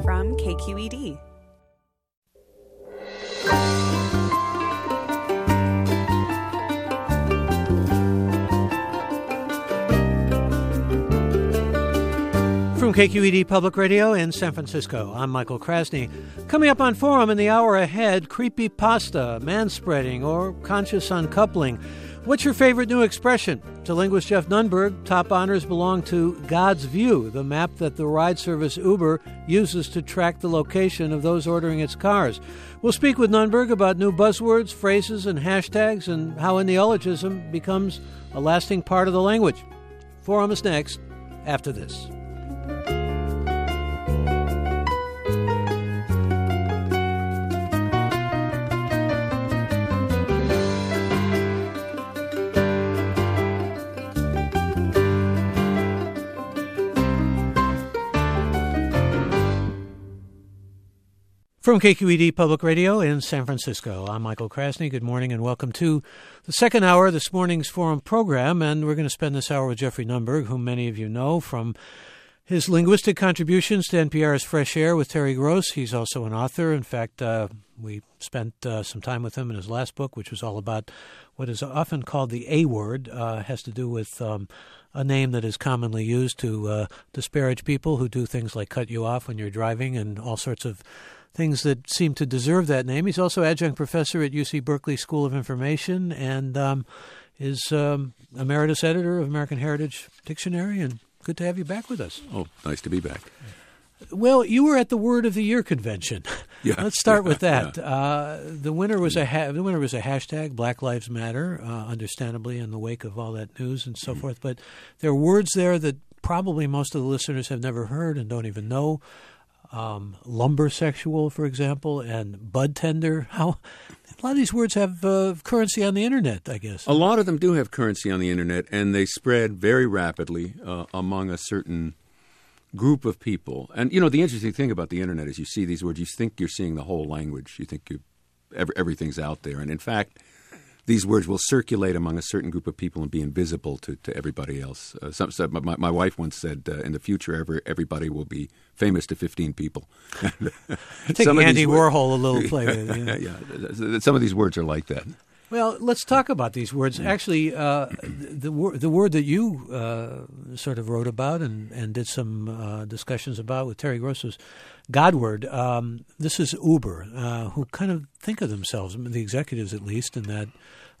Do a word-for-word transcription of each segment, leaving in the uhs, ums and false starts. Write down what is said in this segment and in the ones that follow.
from K Q E D. From K Q E D Public Radio in San Francisco, I'm Michael Krasny. Coming up on Forum in the hour ahead, creepypasta, manspreading, or conscious uncoupling. What's your favorite new expression? To linguist Jeff Nunberg, top honors belong to God's View, the map that the ride service Uber uses to track the location of those ordering its cars. We'll speak with Nunberg about new buzzwords, phrases, and hashtags, and how a neologism becomes a lasting part of the language. Forum is next, after this. From K Q E D Public Radio in San Francisco, I'm Michael Krasny. Good morning and welcome to the second hour of this morning's Forum program. And we're going to spend this hour with Jeffrey Nunberg, whom many of you know from his linguistic contributions to N P R's Fresh Air with Terry Gross. He's also an author. In fact, uh, we spent uh, some time with him in his last book, which was all about what is often called the A word. Uh, has to do with um, a name that is commonly used to uh, disparage people who do things like cut you off when you're driving and all sorts of things that seem to deserve that name. He's also adjunct professor at U C Berkeley School of Information and um, is um, emeritus editor of American Heritage Dictionary. And good to have you back with us. Oh, nice to be back. Well, you were at the Word of the Year convention. Yeah. Let's start yeah, with that. Yeah. Uh, the winner was a ha- the winner was a hashtag Black Lives Matter, uh, understandably in the wake of all that news and so mm-hmm. forth. But there are words there that probably most of the listeners have never heard and don't even know. Um, lumbersexual, for example, and bud tender. How a lot of these words have uh, currency on the internet, I guess. A lot of them do have currency on the internet, and they spread very rapidly uh, among a certain group of people. And, you know, the interesting thing about the internet is you see these words, you think you're seeing the whole language. You think you, every, everything's out there. And, in fact, these words will circulate among a certain group of people and be invisible to, to everybody else. Uh, some, some, my, my wife once said, uh, in the future, every, everybody will be famous to fifteen people. I think Andy Warhol a little play with it. Yeah. yeah, some of these words are like that. Well, let's talk about these words. Actually, uh, the, the, the word that you uh, sort of wrote about and, and did some uh, discussions about with Terry Gross was Godward. Um, this is Uber, uh, who kind of think of themselves, the executives at least, in that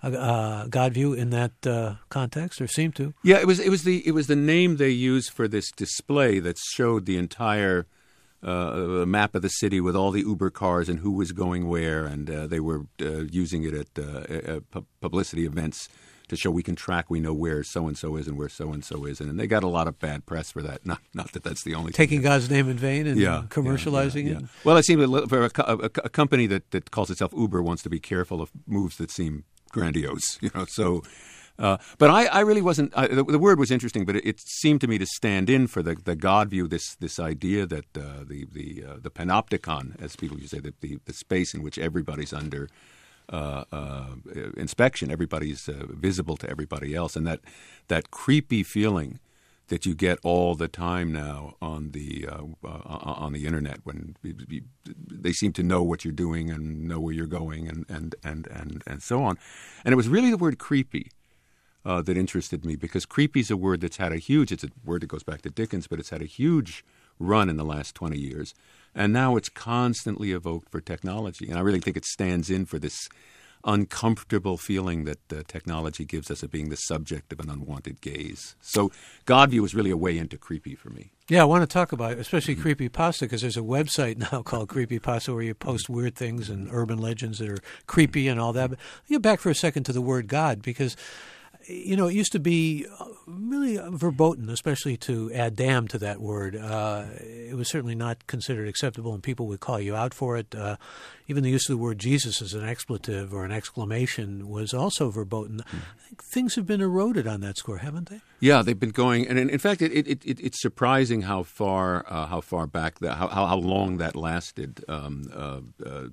uh, God view in that uh, context, or seem to. Yeah, it was it was the it was the name they used for this display that showed the entire Uh, a map of the city with all the Uber cars and who was going where, and uh, they were uh, using it at uh, uh, publicity events to show we can track, we know where so-and-so is and where so-and-so is. And they got a lot of bad press for that. Not not that that's the only Taking thing. God's name in vain and yeah, commercializing yeah, yeah, it? yeah. Well, it seems for a, a, a company that, that calls itself Uber wants to be careful of moves that seem grandiose. You know, so... Uh, but I, I really wasn't. I, the, the word was interesting, but it, it seemed to me to stand in for the, the God view. This this idea that uh, the the uh, the panopticon, as people used to say, the, the the space in which everybody's under uh, uh, inspection, everybody's uh, visible to everybody else, and that that creepy feeling that you get all the time now on the uh, uh, on the internet when you, you, they seem to know what you're doing and know where you're going and and and and, and so on. And it was really the word creepy Uh, that interested me, because creepy is a word that's had a huge, it's a word that goes back to Dickens, but it's had a huge run in the last twenty years. And now it's constantly evoked for technology. And I really think it stands in for this uncomfortable feeling that uh, technology gives us of being the subject of an unwanted gaze. So Godview is really a way into creepy for me. Yeah, I want to talk about it, especially mm-hmm. creepypasta, because there's a website now called Creepypasta where you post weird things and urban legends that are creepy and all that. But I'll get back for a second to the word God, because you know, it used to be really verboten, especially to add damn to that word. Uh, it was certainly not considered acceptable, and people would call you out for it. Uh, even the use of the word Jesus as an expletive or an exclamation was also verboten. Mm. I think things have been eroded on that score, haven't they? Yeah, they've been going, and in, in fact, it, it, it, it's surprising how far uh, how far back that how how long that lasted. Um, uh, uh,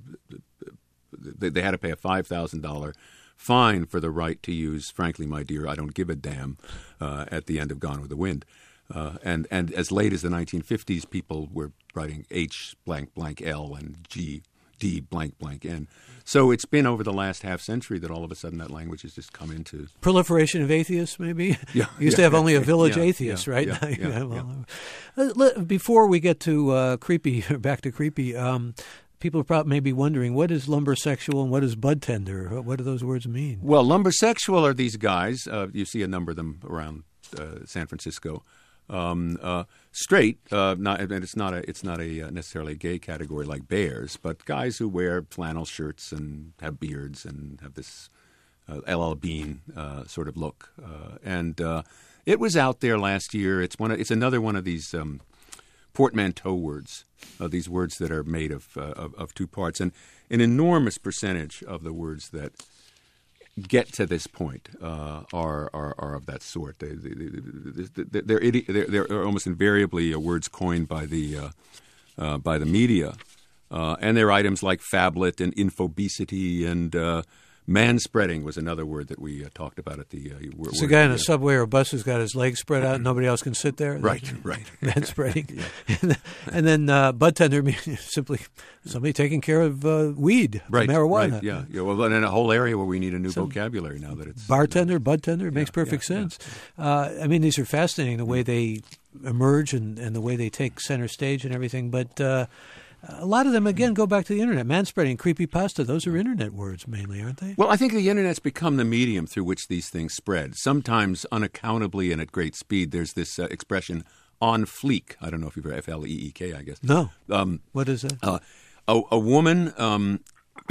they, they had to pay a five thousand dollar fine for the right to use "Frankly, my dear, I don't give a damn" uh, at the end of Gone with the Wind. Uh, and, and as late as the nineteen fifties, people were writing H blank blank L and G D blank blank N. So it's been over the last half century that all of a sudden that language has just come into proliferation of atheists. Maybe yeah, you used yeah, to have only a village yeah, atheist, yeah, right? Yeah, yeah, yeah, well, yeah. Before we get to uh, creepy, back to creepy. Um, People are probably maybe wondering, what is lumbersexual and what is bud tender? What do those words mean? Well, lumbersexual are these guys. Uh, you see a number of them around uh, San Francisco. Um, uh, straight, uh, not, and it's not a, it's not a uh, necessarily a gay category like bears, but guys who wear flannel shirts and have beards and have this uh, L L Bean uh, sort of look. Uh, and uh, it was out there last year. It's one. Of, it's another one of these Um, portmanteau words, uh, these words that are made of, uh, of of two parts, and an enormous percentage of the words that get to this point uh, are, are are of that sort. They, they, they, they're, idi- they're they're almost invariably uh, words coined by the uh, uh, by the media, uh, and they're items like phablet and infobesity and uh, manspreading was another word that we uh, talked about at the. Uh, word, so a guy in a subway or a bus has got his legs spread out, and nobody else can sit there. Right, right. Manspreading, yeah. And then uh, bud tender means simply somebody taking care of uh, weed, right, marijuana. Right, yeah, yeah. Well, in a whole area where we need a new so vocabulary now that it's bartender, you know, bud tender. It makes yeah, perfect yeah, sense. Yeah. Uh, I mean, these are fascinating the way they emerge and, and the way they take center stage and everything, but. Uh, A lot of them, again, go back to the Internet. Manspreading, creepypasta, those are Internet words mainly, aren't they? Well, I think the Internet's become the medium through which these things spread. Sometimes unaccountably and at great speed, there's this uh, expression, on fleek. I don't know if you've ever, F L E E K, I guess. No. Um, what is that? Uh, a, a woman um,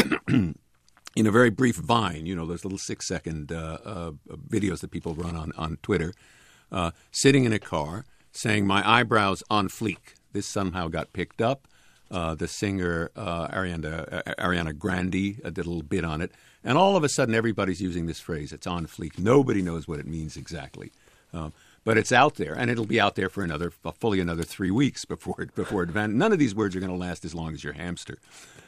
in a very brief Vine, you know, those little six-second uh, uh, videos that people run on, on Twitter, uh, sitting in a car saying, my eyebrows on fleek. This somehow got picked up. Uh, the singer uh, Ariana, uh, Ariana Grande uh, did a little bit on it. And all of a sudden, everybody's using this phrase. It's on fleek. Nobody knows what it means exactly. Um, but it's out there, and it'll be out there for another, uh, fully another three weeks before it, before it vanishes. None of these words are going to last as long as your hamster.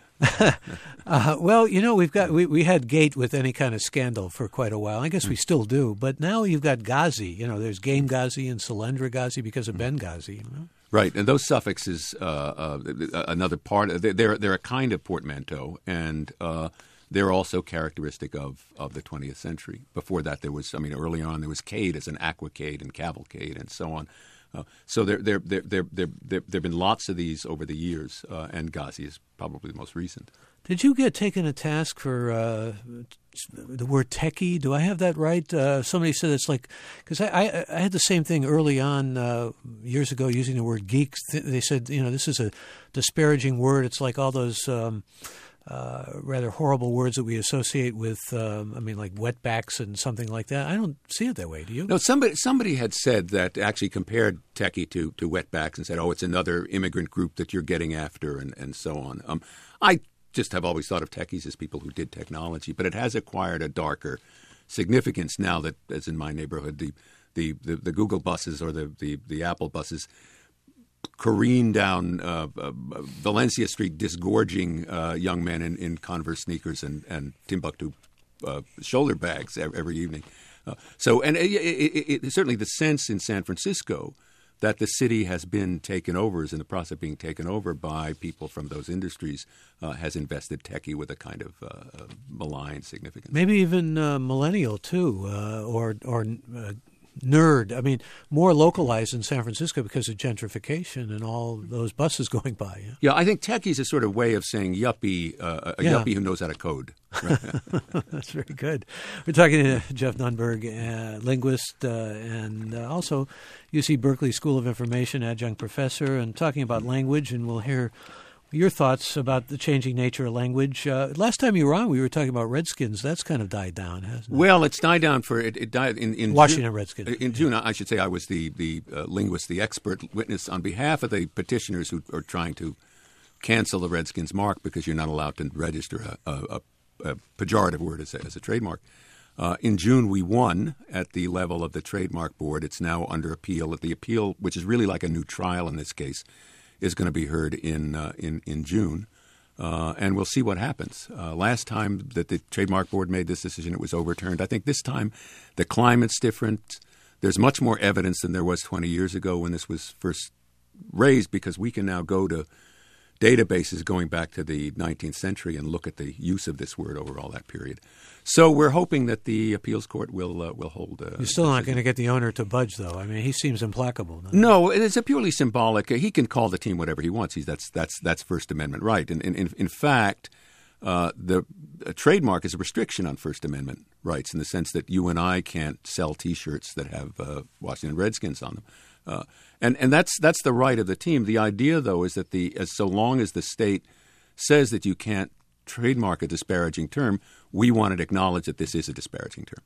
uh, well, you know, we've got we, we had Gate with any kind of scandal for quite a while. I guess we still do. But now you've got Ghazi. You know, there's Game Ghazi and Solyndra Ghazi because of Benghazi, you know? Right, and those suffixes, uh, uh, another part, they're, they're a kind of portmanteau, and uh, they're also characteristic of, of the twentieth century. Before that, there was, I mean, early on, there was cade as an aquacade and cavalcade and so on. Uh, so there, there, there, there, there, there, there have been lots of these over the years, uh, and Ghazi is probably the most recent. Did you get taken a task for uh, the word techie? Do I have that right? Uh, somebody said it's like – because I, I, I had the same thing early on uh, years ago using the word geek. They said, you know, this is a disparaging word. It's like all those um, uh, rather horrible words that we associate with, um, I mean, like wetbacks and something like that. I don't see it that way. Do you? No, somebody somebody had said that, actually compared techie to, to wetbacks and said, oh, it's another immigrant group that you're getting after and, and so on. Um, I – just have always thought of techies as people who did technology, but it has acquired a darker significance now that, as in my neighborhood, the the, the, the Google buses or the, the, the Apple buses careen down uh, uh, Valencia Street, disgorging uh, young men in, in Converse sneakers and, and Timbuktu uh, shoulder bags every evening. Uh, so, and it, it, it, certainly the sense in San Francisco that the city has been taken over, is in the process of being taken over by people from those industries, uh, has invested techie with a kind of uh, malign significance. Maybe even uh, millennial, too, uh, or or uh, nerd. I mean, more localized in San Francisco because of gentrification and all those buses going by. Yeah, yeah I think techie is a sort of way of saying yuppie, uh, a yeah. yuppie who knows how to code. Right? That's very good. We're talking to Jeff Nunberg, uh, linguist, uh, and uh, also U C Berkeley School of Information adjunct professor, and talking about language, and we'll hear your thoughts about the changing nature of language. Uh, last time you were on, we were talking about Redskins. That's kind of died down, hasn't it? Well, it's died down for it. It died in, in Washington June, Redskins. In June, I should say, I was the the uh, linguist, the expert witness on behalf of the petitioners who are trying to cancel the Redskins mark because you're not allowed to register a, a, a pejorative word as a, as a trademark. Uh, in June, we won at the level of the trademark board. It's now under appeal. The appeal, which is really like a new trial in this case, is going to be heard in uh, in in June, uh, and we'll see what happens. Uh, last time that the trademark board made this decision, it was overturned. I think this time the climate's different, there's much more evidence than there was twenty years ago when this was first raised, because we can now go to databases going back to the nineteenth century and look at the use of this word over all that period. So we're hoping that the appeals court will uh, will hold. Uh, You're still not going to get the owner to budge, though. I mean, he seems implacable. No, it's a purely symbolic. Uh, he can call the team whatever he wants. He's that's that's that's First Amendment right. And in in, in fact, uh, the a trademark is a restriction on First Amendment rights in the sense that you and I can't sell T-shirts that have uh, Washington Redskins on them. Uh, and and that's that's the right of the team. The idea, though, is that the as so long as the state says that you can't trademark a disparaging term, we want to acknowledge that this is a disparaging term.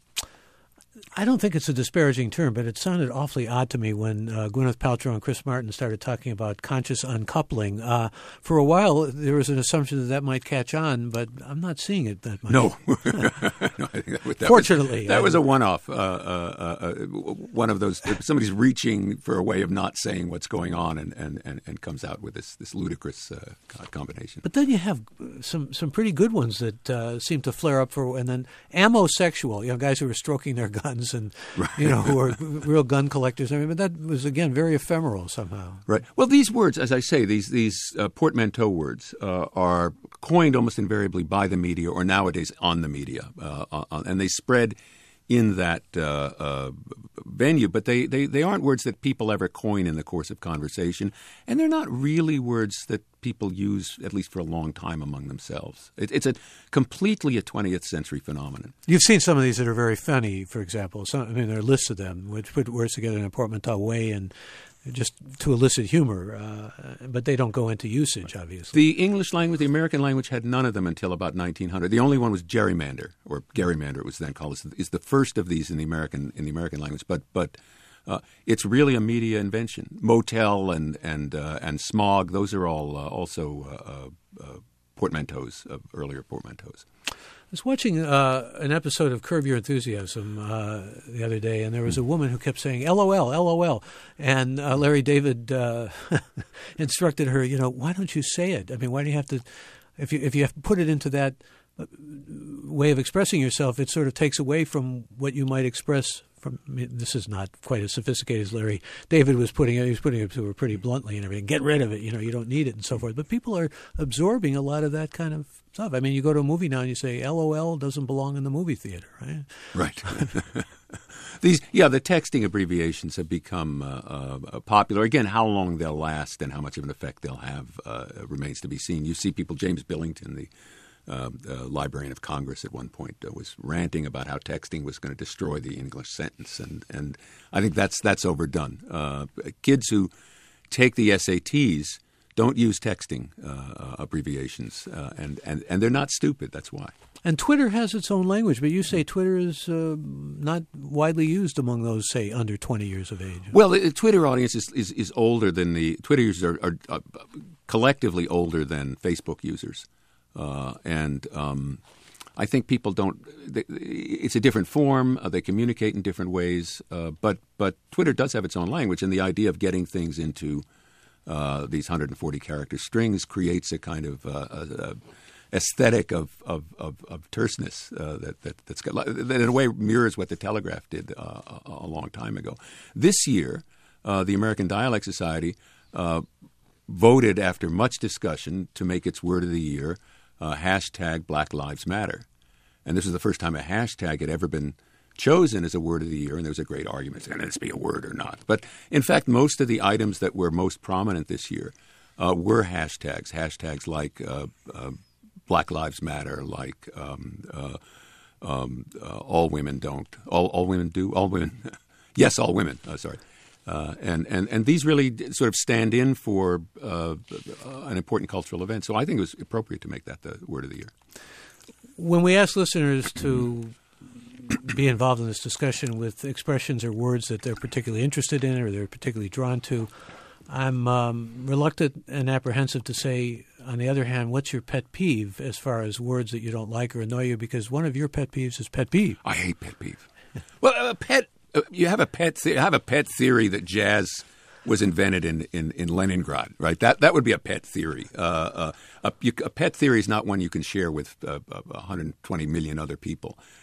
I don't think it's a disparaging term, but it sounded awfully odd to me when uh, Gwyneth Paltrow and Chris Martin started talking about conscious uncoupling. Uh, for a while, there was an assumption that that might catch on, but I'm not seeing it that much. No. no I think that was, that Fortunately. Was, that was a one-off, uh, uh, uh, one of those, somebody's reaching for a way of not saying what's going on and, and, and, and comes out with this, this ludicrous uh, combination. But then you have some, some pretty good ones that uh, seem to flare up for, and then ammosexual, you know, guys who are stroking their guns and, right. you know, who are real gun collectors. I mean, but that was, again, very ephemeral somehow. Right. Well, these words, as I say, these these uh, portmanteau words uh, are coined almost invariably by the media or nowadays on the media. Uh, on, and they spread in that uh, uh, venue, but they, they, they aren't words that people ever coin in the course of conversation, and they're not really words that people use, at least for a long time, among themselves. It, it's a completely a twentieth century phenomenon. You've seen some of these that are very funny, for example. Some, I mean, there are lists of them, which put words together in a portmanteau way and just to elicit humor, uh, but they don't go into usage, obviously. The English language, the American language, had none of them until about nineteen hundred. The only one was gerrymander, or gerrymander it was then called. Is the first of these in the American in the American language, but but uh, it's really a media invention. Motel and and uh, and smog; those are all uh, also uh, uh, portmanteaus of earlier portmanteaus. I was watching uh, an episode of Curb Your Enthusiasm uh, the other day, and there was a woman who kept saying L O L, L O L, and uh, Larry David uh, instructed her, you know, why don't you say it? I mean, why do you have to – if you if you have to put it into that way of expressing yourself, it sort of takes away from what you might express from – I mean, this is not quite as sophisticated as Larry David was putting it. He was putting it to her pretty bluntly and everything. Get rid of it. You know, you don't need it and so forth. But people are absorbing a lot of that kind of stuff. I mean, you go to a movie now and you say L O L doesn't belong in the movie theater, right? Right. These, yeah, the texting abbreviations have become uh, uh, popular. Again, how long they'll last and how much of an effect they'll have uh, remains to be seen. You see people, James Billington, the uh, uh, Librarian of Congress at one point, uh, was ranting about how texting was going to destroy the English sentence, and, and I think that's that's overdone. Uh, kids who take the S A Ts don't use texting uh, abbreviations, uh, and, and, and they're not stupid. That's why. And Twitter has its own language, but you say Twitter is uh, not widely used among those, say, under twenty years of age. Well, the Twitter audience is, is, is older than the – Twitter users are, are, are collectively older than Facebook users. Uh, and um, I think people don't they, – it's a different form. Uh, they communicate in different ways. Uh, but, but Twitter does have its own language, and the idea of getting things into uh, these one hundred forty character strings creates a kind of uh, – a, a, aesthetic of of, of, of terseness uh, that, that that's got, that in a way mirrors what the Telegraph did uh, a, a long time ago. This year, uh, the American Dialect Society uh, voted after much discussion to make its word of the year uh, hashtag Black Lives Matter, and this is the first time a hashtag had ever been chosen as a word of the year. And there was a great argument: can this be a word or not? But in fact, most of the items that were most prominent this year uh, were hashtags. Hashtags like Uh, uh, Black Lives Matter, like um, uh, um, uh, all women don't, all, all women do, all women, yes, all women, uh, sorry. Uh, and, and, and these really sort of stand in for uh, an important cultural event. So I think it was appropriate to make that the word of the year. When we ask listeners to be involved in this discussion with expressions or words that they're particularly interested in or they're particularly drawn to, I'm um, reluctant and apprehensive to say, on the other hand, what's your pet peeve as far as words that you don't like or annoy you? Because one of your pet peeves is pet peeve. I hate pet peeve. Well, a pet. Uh, you have a pet. The- have a pet theory that jazz was invented in, in, in Leningrad, right? That that would be a pet theory. Uh, uh, a, you, a pet theory is not one you can share with uh, one hundred twenty million other people.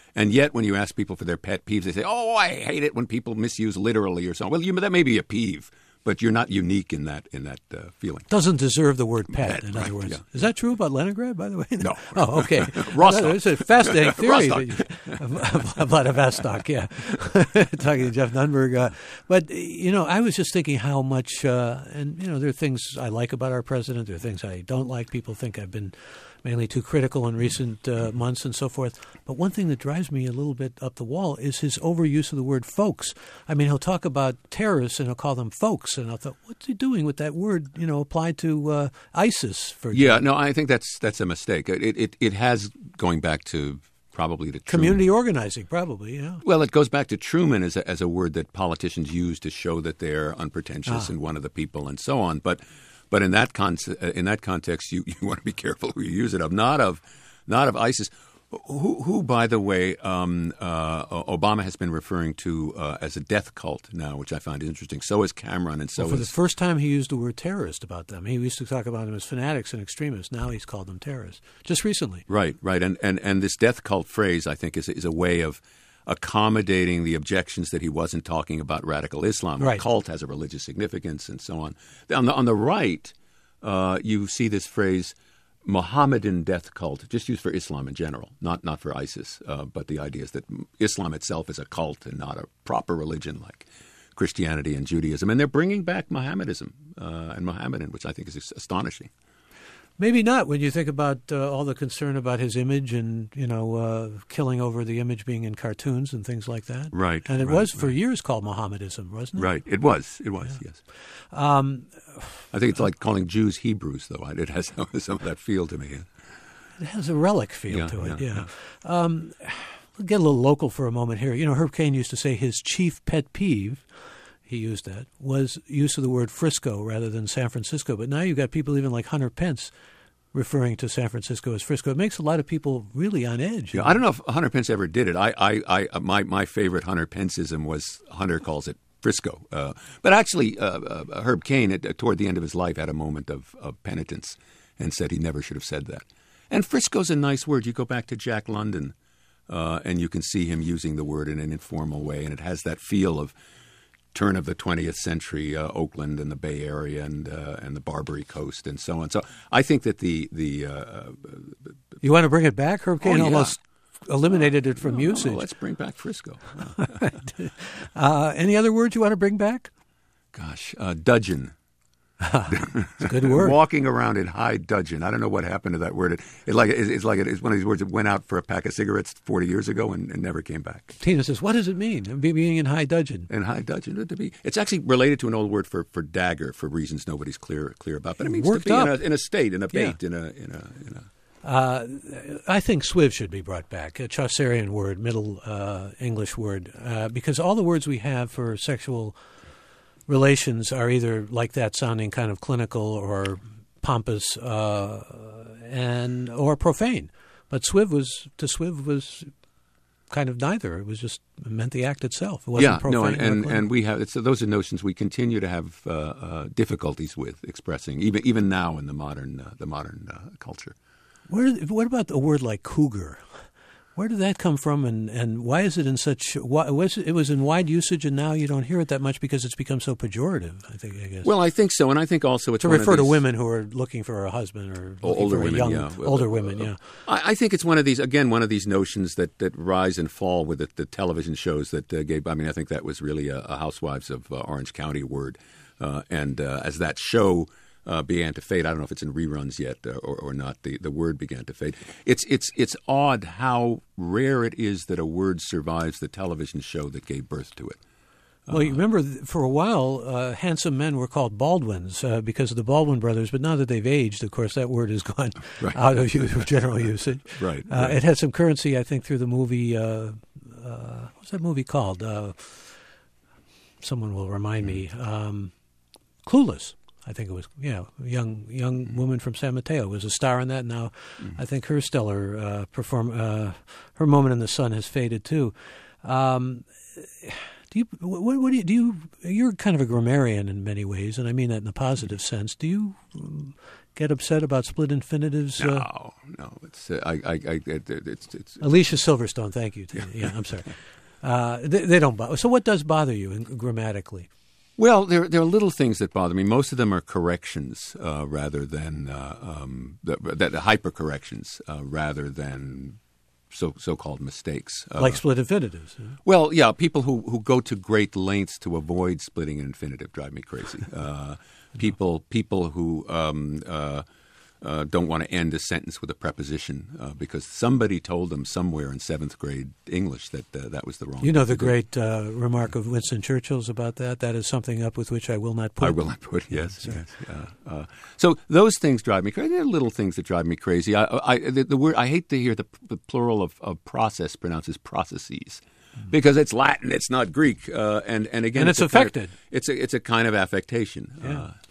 And yet, when you ask people for their pet peeves, they say, "Oh, I hate it when people misuse literally or something." Well, you, that may be a peeve, but you're not unique in that in that uh, feeling. Doesn't deserve the word pet, Pet, in right, other words. yeah. Is that true about Leningrad, by the way? No. Oh, okay. Rostov. It's a fascinating theory Rostov. about Vladivostok, yeah. Talking to Jeff Nunberg. Uh, but, you know, I was just thinking how much, uh, and, you know, there are things I like about our president. There are things I don't like. People think I've been mainly too critical in recent uh, months and so forth. But one thing that drives me a little bit up the wall is his overuse of the word folks. I mean, he'll talk about terrorists and he'll call them folks. And I thought, what's he doing with that word, you know, applied to uh, ISIS, for example? Yeah, no, I think that's that's a mistake. It it, it has, going back to probably the Community Truman. organizing, probably, yeah. Well, it goes back to Truman as a, as a word that politicians use to show that they're unpretentious Ah. and one of the people and so on. But but in that con- in that context, you, you want to be careful who you use it of. Not of not of ISIS. Who, who, by the way, um, uh, Obama has been referring to uh, as a death cult now, which I find interesting. So is Cameron, and so Well, for is the first time, he used the word terrorist about them. He used to talk about them as fanatics and extremists. Now he's called them terrorists, just recently. Right, right. And, and, and this death cult phrase, I think, is, is a way of accommodating the objections that he wasn't talking about radical Islam. Right. A cult has a religious significance and so on. On the, on the right, uh, you see this phrase, Mohammedan death cult, just used for Islam in general, not not for ISIS. Uh, but the idea is that Islam itself is a cult and not a proper religion like Christianity and Judaism. And they're bringing back Mohammedism uh, and Mohammedan, which I think is astonishing. Maybe not when you think about uh, all the concern about his image and, you know, uh, killing over the image being in cartoons and things like that. Right. And it right, was for right. years called Mohammedism, wasn't it? Right. It was. It was, Yeah. yes. Um, I think it's like calling Jews Hebrews, though. It has some of that feel to me. it has a relic feel Yeah, to it, yeah, yeah. Um, we'll get a little local for a moment here. You know, Herb Caen used to say his chief pet peeve, he used that, was use of the word Frisco rather than San Francisco. But now you've got people even like Hunter Pence referring to San Francisco as Frisco. It makes a lot of people really on edge. Yeah, I don't know if Hunter Pence ever did it. I, I, I my, my favorite Hunter Penceism was Hunter calls it Frisco. Uh, but actually, uh, uh, Herb Caen, at, toward the end of his life, had a moment of, of penitence and said he never should have said that. And Frisco's a nice word. You go back to Jack London, uh, and you can see him using the word in an informal way, and it has that feel of turn of the twentieth century uh, Oakland and the Bay Area and uh, and the Barbary Coast and so on. So I think that the the uh, You want to bring it back? Herb Caen Oh, yeah. almost eliminated it from no, usage. no, let's bring back Frisco. uh, any other words you want to bring back? Gosh, uh, dudgeon. It's a good word. Walking around in high dudgeon. I don't know what happened to that word. It, it like it's, it's like it, it's one of these words that went out for a pack of cigarettes forty years ago and, and never came back. Tina says, what does it mean, be- being in high dudgeon? And high dudgeon to be. It's actually related to an old word for, for dagger for reasons nobody's clear clear about. But it means Worked to be in a, up. in a state, in a Yeah. bait, in a in a in a. Uh, I think swiv should be brought back, a Chaucerian word, Middle uh, English word, uh, because all the words we have for sexual relations are either like that, sounding kind of clinical or pompous uh, and or profane. But swiv was to swiv was kind of neither. It was just it meant the act itself. It wasn't Yeah, profane no, and or and, clinical. and we have it's, those are notions we continue to have uh, uh, difficulties with expressing, even even now in the modern uh, the modern uh, culture. Where, what about a word like cougar? Where did that come from, and, and why is it in such? Why, was it, it was in wide usage, and now you don't hear it that much because it's become so pejorative. I think. I guess. Well, I think so, and I think also it's to one refer of to these, women who are looking for a husband or Oh, looking older for a women, young, yeah. older Uh, women. uh, Yeah. I, I think it's one of these again, one of these notions that, that rise and fall with the, the television shows that uh, gave. I mean, I think that was really a, a Housewives of uh, Orange County word, uh, and uh, as that show uh, began to fade, I don't know if it's in reruns yet uh, or, or not. The, the word began to fade. It's it's it's odd how rare it is that a word survives the television show that gave birth to it. Well, you remember th- for a while, uh, handsome men were called Baldwins uh, because of the Baldwin brothers. But now that they've aged, of course, that word has gone Right. out of use, general usage. Right, Uh, right. It had some currency, I think, through the movie. Uh, uh, what's that movie called? Uh, someone will remind me. Um, Clueless. I think it was, yeah, a young young woman from San Mateo was a star in that. Now, I think her stellar uh, perform uh, her moment in the sun has faded too. Um, Do you? What, what do you? Do you? You're kind of a grammarian in many ways, and I mean that in a positive sense. Do you um, get upset about split infinitives? No, uh, no. It's uh, I, I, I, it's, it's Alicia Silverstone, thank you. Yeah, yeah I'm sorry. Uh, they, they don't bother. So, what does bother you in, grammatically? Well, there there are little things that bother me. Most of them are corrections uh, rather than uh, um, the, the, the hyper corrections uh, rather than so so called mistakes. Uh, Like split infinitives. Huh? Well, yeah, people who, who go to great lengths to avoid splitting an infinitive drive me crazy. Uh, people people who um, uh, uh, don't want to end a sentence with a preposition uh, because somebody told them somewhere in seventh grade English that uh, that was the wrong. You know the thing to great uh, remark of Winston Churchill's about that. That is something up with which I will not put. I will not put. Yes, yes. Uh, uh, so those things drive me crazy. There are little things that drive me crazy. I, I the, the word I hate to hear the, the plural of, of process pronounced as processes. Because it's Latin, it's not Greek, uh, and and again, and it's, it's affected. Kind of, it's a it's a kind of affectation. Yeah. Uh,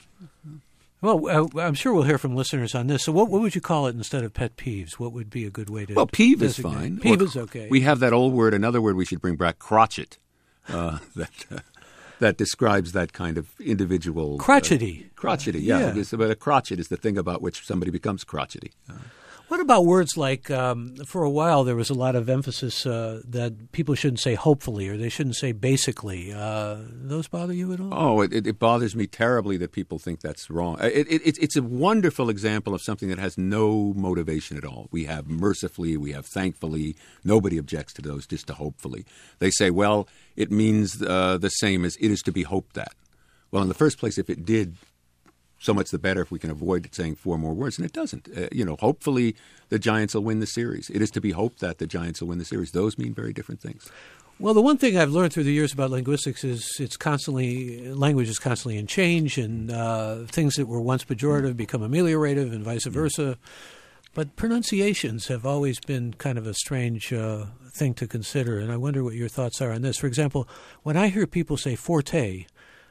Well, uh, I'm sure we'll hear from listeners on this. So what, what would you call it instead of pet peeves? What would be a good way to Well, peeve is designate? fine. Peeve Or is okay. We have that old word, another word we should bring back, crotchet, uh, that uh, that describes that kind of individual. Crotchety. Uh, crotchety, yeah. Yeah. Because, but a crotchet is the thing about which somebody becomes crotchety. Uh, What about words like, um, for a while there was a lot of emphasis uh, that people shouldn't say hopefully or they shouldn't say basically. Uh, those bother you at all? Oh, it, it bothers me terribly that people think that's wrong. It, it, it's a wonderful example of something that has no motivation at all. We have mercifully, we have thankfully. Nobody objects to those, just to hopefully. They say, well, it means uh, the same as it is to be hoped that. Well, in the first place, if it did, so much the better if we can avoid saying four more words, and it doesn't. Uh, you know, hopefully the Giants will win the series. It is to be hoped that the Giants will win the series. Those mean very different things. Well, the one thing I've learned through the years about linguistics is it's constantly, language is constantly in change, and uh, things that were once pejorative become ameliorative and vice versa. But pronunciations have always been kind of a strange uh, thing to consider, and I wonder what your thoughts are on this. For example, when I hear people say forte,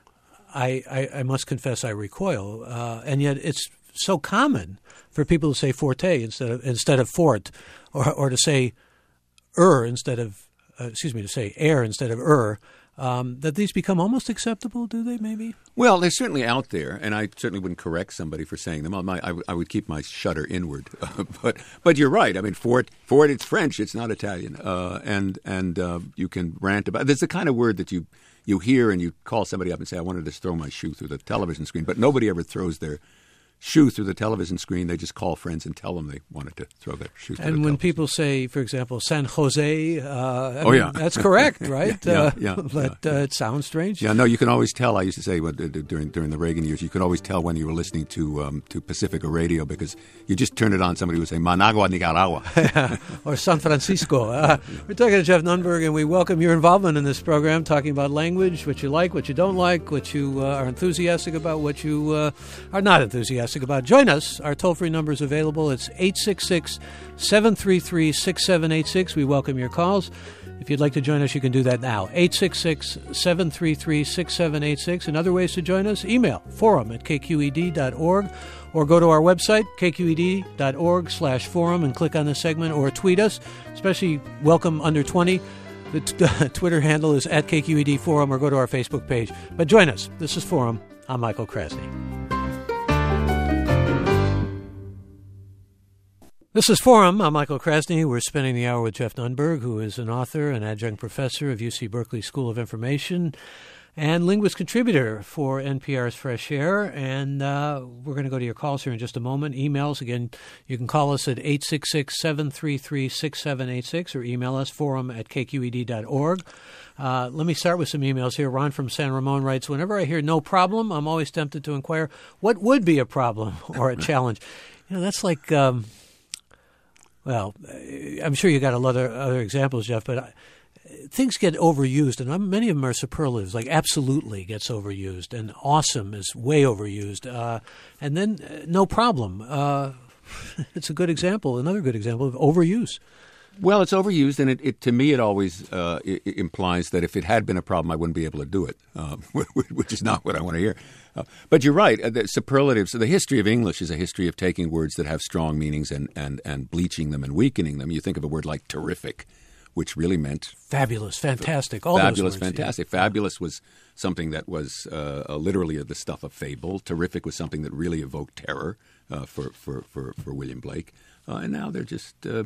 I, I, I must confess I recoil, uh, and yet it's so common for people to say forte instead of instead of fort, or or to say er instead of uh, excuse me to say air instead of er. Um, that these become almost acceptable, do they? Maybe. Well, they're certainly out there, and I certainly wouldn't correct somebody for saying them. My, I, I would keep my shudder inward. Uh, but but you're right. I mean, fort fort it's French. It's not Italian, uh, and and uh, you can rant about. There's the kind of word that you. You hear and you call somebody up and say, I wanted to throw my shoe through the television screen. But nobody ever throws their shoe through the television screen. They just call friends and tell them they wanted to throw their shoe through and the when television people say, for example, San Jose, uh, I oh, mean, yeah. that's correct, right? yeah, uh, yeah, but yeah, uh, yeah. it sounds strange. Yeah, no, you can always tell. I used to say well, during during the Reagan years, you could always tell when you were listening to um, to Pacifica Radio because you just turn it on, somebody would say, Managua, Nicaragua. Or San Francisco. Uh, we're talking to Jeff Nunberg, and we welcome your involvement in this program, talking about language, what you like, what you don't like, what you uh, are enthusiastic about, what you uh, are not enthusiastic about. Join us. Our toll-free number is available. It's eight six six, seven three three, six seven eight six. We welcome your calls. If you'd like to join us, you can do that now. eight six six, seven three three, six seven eight six. And other ways to join us, email forum at k q e d dot org or go to our website, k q e d dot org slash forum, and click on the segment or tweet us, especially welcome under twenty. The t- Twitter handle is at K Q E D Forum or go to our Facebook page. But join us. This is Forum. I'm Michael Krasny. This is Forum. I'm Michael Krasny. We're spending the hour with Jeff Nunberg, who is an author and adjunct professor of U C Berkeley School of Information and linguist contributor for N P R's Fresh Air. And uh, we're going to go to your calls here in just a moment. Emails, again, you can call us at eight six six, seven three three, six seven eight six or email us forum at k q e d dot org. Uh, let me start with some emails here. Ron from San Ramon writes, whenever I hear no problem, I'm always tempted to inquire, what would be a problem or a challenge? You know, that's like... Um, Well, I'm sure you got a lot of other examples, Jeff, but I, things get overused, and I'm, many of them are superlatives, like absolutely gets overused, and awesome is way overused, uh, and then uh, no problem. Uh, it's a good example, another good example of overuse. Well, it's overused, and it, it to me it always uh, it, it implies that if it had been a problem, I wouldn't be able to do it, uh, which is not what I want to hear. Uh, but you're right. Uh, the superlatives, the history of English is a history of taking words that have strong meanings and, and, and bleaching them and weakening them. You think of a word like terrific. which really meant fabulous, fantastic, all fabulous, those words, fantastic. Yeah. Fabulous was something that was uh, uh, literally the stuff of fable. Terrific was something that really evoked terror uh, for, for, for, for William Blake. Uh, and now they're just uh,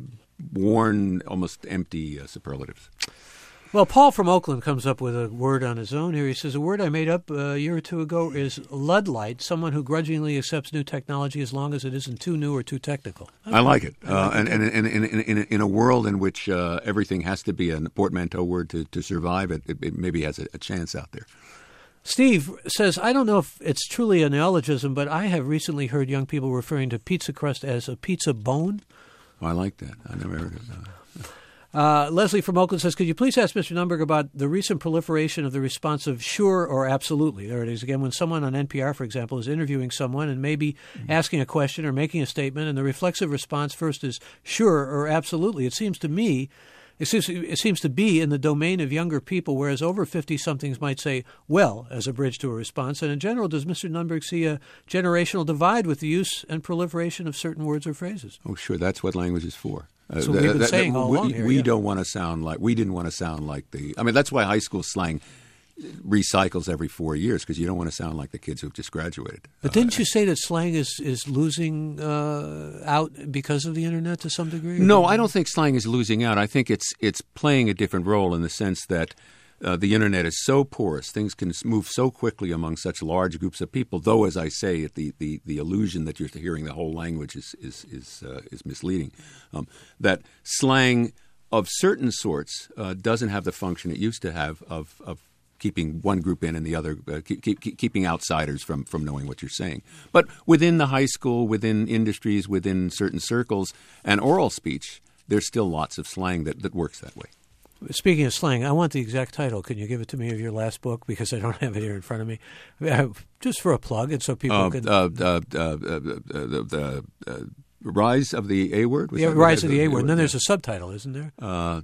worn, almost empty uh, superlatives. Well, Paul from Oakland comes up with a word on his own here. He says, a word I made up a year or two ago is Luddite, someone who grudgingly accepts new technology as long as it isn't too new or too technical. I, I like it. I like uh, it. And, and, and, and, and in, in a world in which uh, everything has to be a portmanteau word to, to survive, it, it, it maybe has a, a chance out there. Steve says, I don't know if it's truly a neologism, but I have recently heard young people referring to pizza crust as a pizza bone. Oh, I like that. I never heard of that. Uh, Leslie from Oakland says, could you please ask Mister Nunberg about the recent proliferation of the response of sure or absolutely? There it is again. When someone on N P R, for example, is interviewing someone and maybe mm-hmm. asking a question or making a statement, and the reflexive response first is sure or absolutely. It seems to me, it seems, it seems to be in the domain of younger people, whereas over fifty-somethings might say well as a bridge to a response. And in general, does Mister Nunberg see a generational divide with the use and proliferation of certain words or phrases? Oh, sure. That's what language is for. That's what uh, we've been that, saying that, all we, along here. We yeah. don't want to sound like, we didn't want to sound like the, I mean, that's why high school slang recycles every four years, because you don't want to sound like the kids who've just graduated. But didn't uh, you say that slang is, is losing uh, out because of the Internet to some degree? No, I don't think slang is losing out. I think it's it's playing a different role in the sense that Uh, the Internet is so porous. Things can move so quickly among such large groups of people, though, as I say, the, the, the illusion that you're hearing the whole language is is is, uh, is misleading, um, that slang of certain sorts uh, doesn't have the function it used to have of, of keeping one group in and the other, uh, keep, keep, keeping outsiders from, from knowing what you're saying. But within the high school, within industries, within certain circles, and oral speech, there's still lots of slang that, that works that way. Speaking of slang, I want the exact title. Can you give it to me of your last book? Because I don't have it here in front of me. Uh, just for a plug, and so people uh, can... Uh, uh, uh, uh, the the uh, Rise of the A-word? Was yeah, Rise of the A-word. And then there's a subtitle, isn't there? Uh,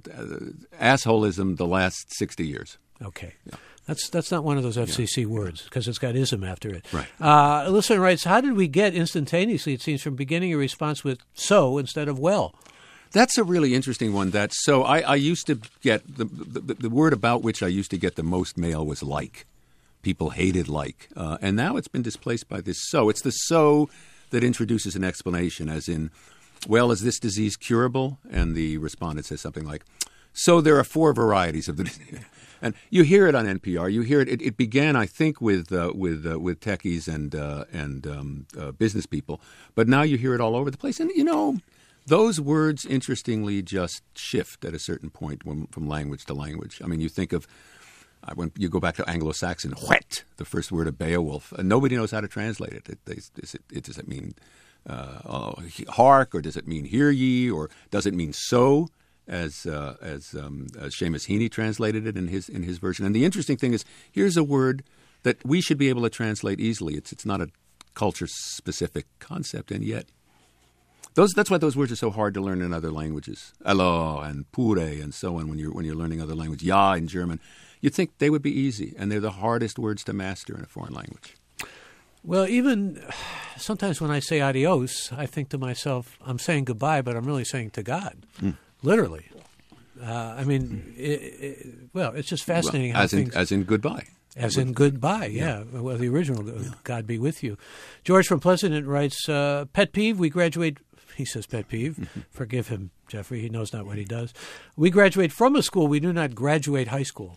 assholism the last sixty years. Okay. Yeah. That's that's not one of those F C C yeah. words, because it's got ism after it. Right. Uh, a listener writes, how did we get instantaneously, it seems, from beginning a response with so instead of well? That's a really interesting one. That so I, I used to get the, the the word about which I used to get the most mail was like. People hated like, uh, and now it's been displaced by this so. It's the so that introduces an explanation, as in, well, is this disease curable? And the respondent says something like, so there are four varieties of the disease. And you hear it on N P R. You hear it. It, it began, I think, with uh, with uh, with techies and uh, and um, uh, business people, but now you hear it all over the place. And you know. Those words, interestingly, just shift at a certain point when, from language to language. I mean, you think of, uh, when you go back to Anglo-Saxon, whet, the first word of Beowulf, and nobody knows how to translate it. It, it, does, it, it does it mean uh, oh, hark, or does it mean hear ye, or does it mean so, as uh, as, um, as Seamus Heaney translated it in his in his version. And the interesting thing is, here's a word that we should be able to translate easily. It's it's not a culture-specific concept, and yet Those, that's why those words are so hard to learn in other languages. Allo and pure and so on when you're when you're learning other language. Ja in German. You'd think they would be easy, and they're the hardest words to master in a foreign language. Well, even sometimes when I say adios, I think to myself, I'm saying goodbye, but I'm really saying to God, mm. literally. Uh, I mean, it, it, well, it's just fascinating well, how as in, things... As in goodbye. As in goodbye, yeah. yeah. Well, the original, yeah. God be with you. George from Pleasant writes, uh, pet peeve, we graduate... He says pet peeve. Mm-hmm. Forgive him, Jeffrey. He knows not what he does. We graduate from a school. We do not graduate high school.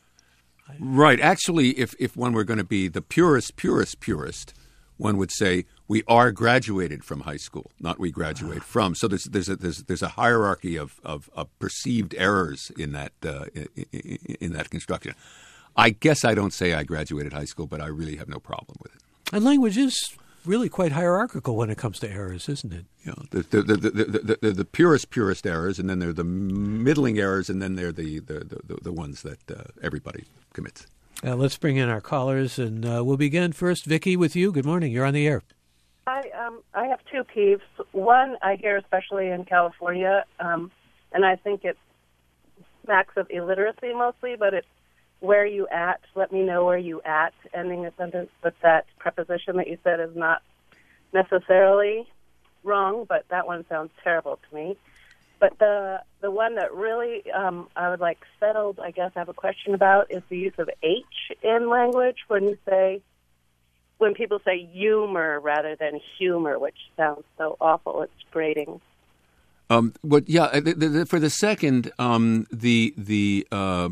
Right. Actually, if, if one were going to be the purest, purest, purest, one would say we are graduated from high school, not we graduate ah. from. So there's there's a, there's, there's a hierarchy of, of, of perceived errors in that uh, in, in that construction. I guess I don't say I graduated high school, but I really have no problem with it. And language is really quite hierarchical when it comes to errors, isn't it? Yeah, the the the the, the, the, the purest purest errors, and then there are the middling errors, and then there are the the, the, the ones that uh, everybody commits. Uh, let's bring in our callers, and uh, we'll begin first. Vicki, with you. Good morning. You're on the air. Hi. Um, I have two peeves. One, I hear especially in California, um, and I think it smacks of illiteracy mostly, but it's where you at, let me know where you at, ending a sentence with that preposition that you said is not necessarily wrong, but that one sounds terrible to me. But the the one that really um, I would like settled, I guess I have a question about, is the use of H in language when you say, when people say humor rather than humor, which sounds so awful. It's grating. Um, but yeah, the, the, for the second, um, the the uh,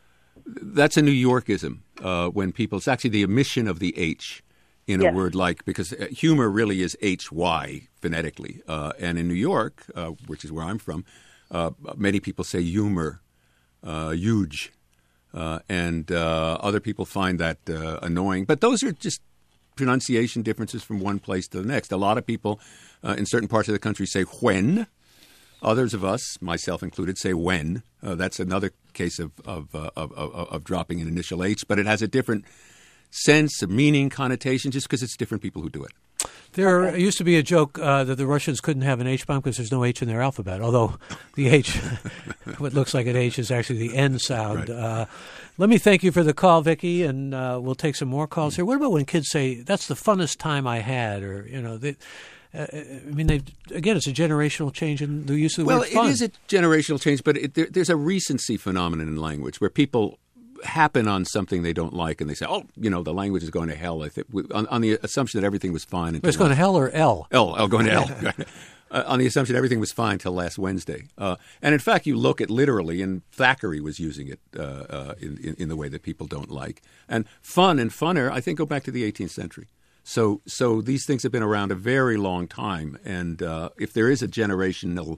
that's a New Yorkism uh, when people. It's actually the omission of the H in a yes. word like, because humor really is H Y phonetically, uh, and in New York, uh, which is where I'm from, uh, many people say humor, uh, huge, uh, and uh, other people find that uh, annoying. But those are just pronunciation differences from one place to the next. A lot of people uh, in certain parts of the country say when. Others of us, myself included, say when. Uh, that's another case of of, uh, of of of dropping an initial H, but it has a different sense, a meaning, connotation, just because it's different people who do it. There okay. used to be a joke uh, that the Russians couldn't have an H-bomb because there's no H in their alphabet, although the H, what looks like an H, is actually the N sound. Right. Uh, let me thank you for the call, Vicki, and uh, we'll take some more calls here. What about when kids say, that's the funnest time I had, or, you know, they, uh, I mean, they again, it's a generational change in the use of the well, word fun. Well, it is a generational change, but it, there, there's a recency phenomenon in language where people happen on something they don't like, and they say, "Oh, you know, the language is going to hell." I think on, on the assumption that everything was fine. It's going to hell or L? L. L. Going to L. uh, on the assumption everything was fine till last Wednesday. Uh, and in fact, you look at literally, and Thackeray was using it uh, uh, in, in, in the way that people don't like. And fun and funner, I think, go back to the eighteenth century. So, so these things have been around a very long time, and uh, if there is a generational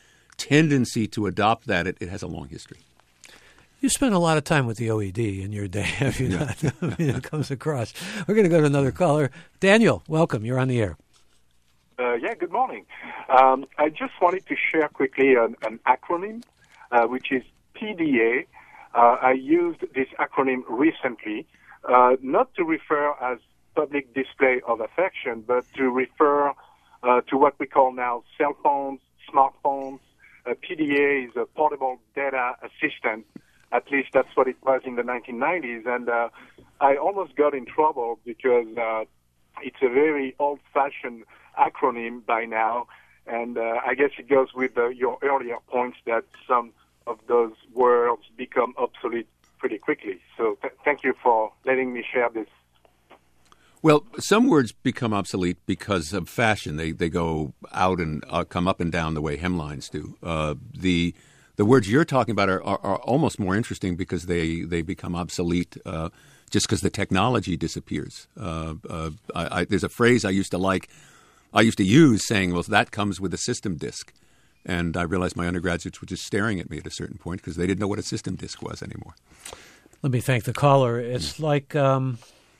tendency to adopt that, it, it has a long history. You spent a lot of time with the O E D in your day, have you not? I mean, it comes across. We're going to go to another caller. Daniel, welcome. You're on the air. Uh, yeah, good morning. Um, I just wanted to share quickly an, an acronym, uh, which is P D A. Uh, I used this acronym recently, uh, not to refer as public display of affection, but to refer uh, to what we call now cell phones, smartphones. Uh, P D A is a portable data assistant. At least that's what it was in the nineteen nineties. And uh, I almost got in trouble because uh, it's a very old-fashioned acronym by now. And uh, I guess it goes with uh, your earlier points that some of those words become obsolete pretty quickly. So th- thank you for letting me share this. Well, some words become obsolete because of fashion. They they go out and uh, come up and down the way hemlines do. Uh, the The words you're talking about are, are, are almost more interesting because they, they become obsolete uh, just because the technology disappears. Uh, uh, I, I, there's a phrase I used to like, I used to use saying, well, that comes with a system disk. And I realized my undergraduates were just staring at me at a certain point because they didn't know what a system disk was anymore. Let me thank the caller. It's like um,